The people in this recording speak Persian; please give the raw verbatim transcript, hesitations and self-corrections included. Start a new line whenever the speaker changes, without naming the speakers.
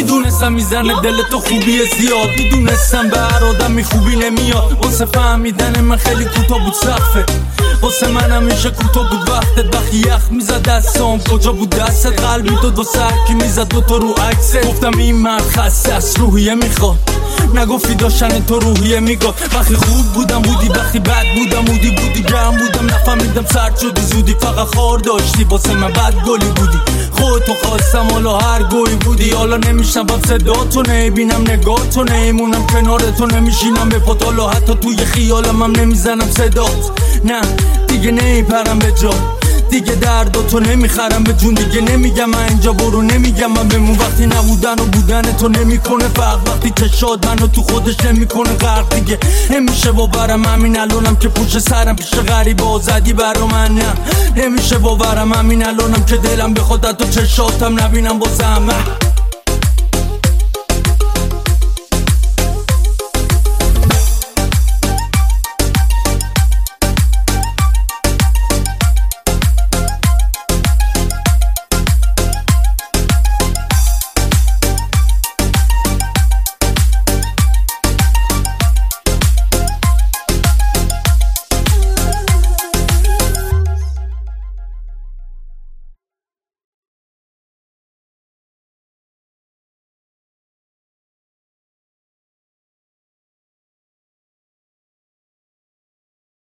میدونستم میزنه دل تو خوبی زیاد، میدونستم به هر آدمی خوبی نمیاد. واسه فهمیدن من خیلی کوتاه بود سقفه، واسه من همیشه کوتاه بود وقتت. وقتی یخ میزد دستام کجا بود دستت؟ قلبی تو دو سرکی میزد دو تا رو عکسه. گفتم این مرد خسته است روحیه میخواد، نگفتی داشتن تو روحیه میگاد. وقتی خوب بودم بودی، وقتی بد بودم بودی بودی گرم بودم نفهمیدم سرد شدی زودی. فقط خار داشتی واسه من بد گلی بودی، خودتو خواستم حالا هر گوی بودی. حالا نمیشنم صدا تو، نمیبینم نگاه تو، نمیمونم کنار تو، نمیشینم به پات. حالا حتی توی خیالم هم نمیزنم صدات. نه دیگه نمیپرم به جا، دیگه درد تو نمیخرم به جون. دیگه نمیگم من اینجا برو، نمیگم من بمون. وقتی نبودن و بودن تو نمیکنه فرق، وقتی چشاد منو تو خودش نمیکنه غرق. دیگه نمیشه باورم همین الانم که پشت سرم پیش غریبه آزادی برا من. نه نمیشه باورم همین الانم که دلم بخواد تو چشاتم نبینم بازم.